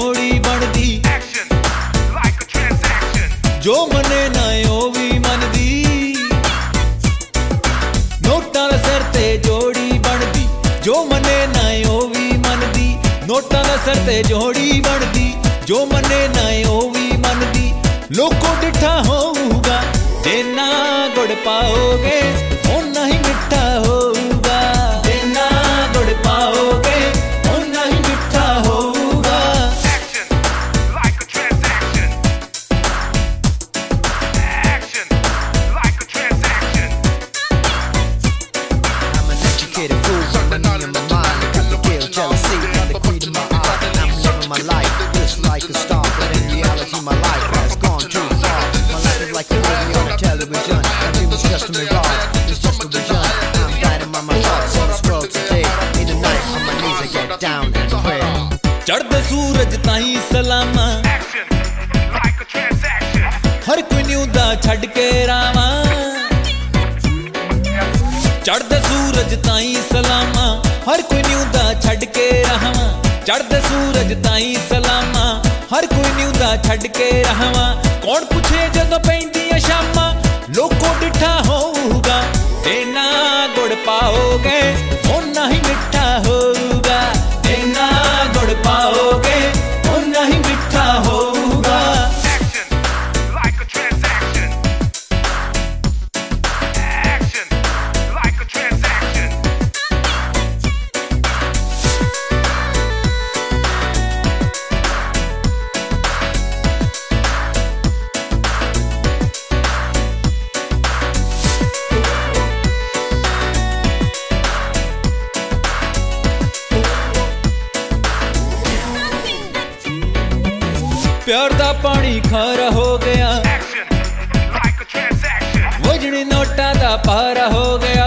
जोड़ी बनदी जो मने ना ओ भी मनदी नोटां दे सिर ते जोड़ी बनदी जो मने ना ओ भी मनदी नोटां दे सिर ते जोड़ी बनदी जो मने ना ओ भी मनदी लोको डिठा होऊगा देना गुड़ पाओगे ओना ही मिठा होऊगा देना गुड़ पाओगे ओना ही मिठा होऊगा I'm an educated fool, got money in my mind, I got the guilt, jealousy, got the greed in my eye, and I'm living my life just like a star, but in reality my life has gone too far. My life is like a movie on television, my dream is just a mirage, it's just a vision. I'm guided by my thoughts in this world today. In the night on my knees I get down and pray. चढ़दे सूरज ताई सलामा हर कोई न्यूदा छड़ के रावा चढ़दे सूरज ताई सलामा हर कोई न्यूदा छड़ के रावा चढ़दे सूरज ताई सलामा हर कोई न्यूदा छड़ के रावा कौन पूछे जदों पैंदियां शामां लोको डिठा होऊगा देना गुड़ पाओगे ओना ही मिठा होऊगा देना गुड़ पाओगे ओना ही मिठा होऊगा प्यार दा पानी खारा हो गया वजनी नोटा दा पारा हो गया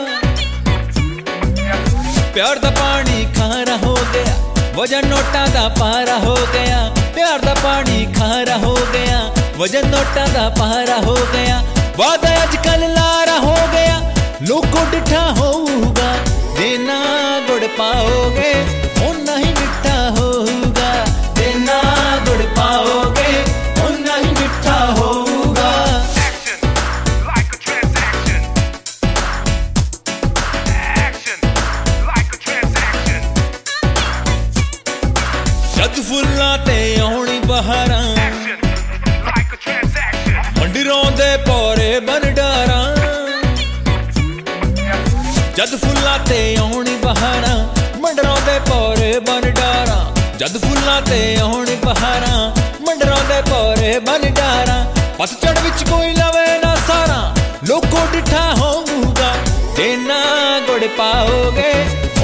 प्यार दा पानी खारा हो गया वजन नोटा दा पारा हो गया प्यार दा पानी खारा हो गया वजन नोटा दा पारा हो गया वादा अजकल लारा हो गया लोको डिठा होऊगा देना गुड़ पाओगे ओना ही मिठा होऊगा देना गुड़ पाओगे ओना ही मिठा होऊगा जद फुल्लां ते आउणी बहारां मंडरों दे पौरे बन डारां जद फुल्लां ते आउणी बहारां मंडरों दे पौरे बन डारां जद फुल्लां ते आउणी बहारां मंडरों दे पौरे बन डारां पतझड़ विच कोई लवे ना सारा लोको डिठा होऊगा देना गुड़ पाओगे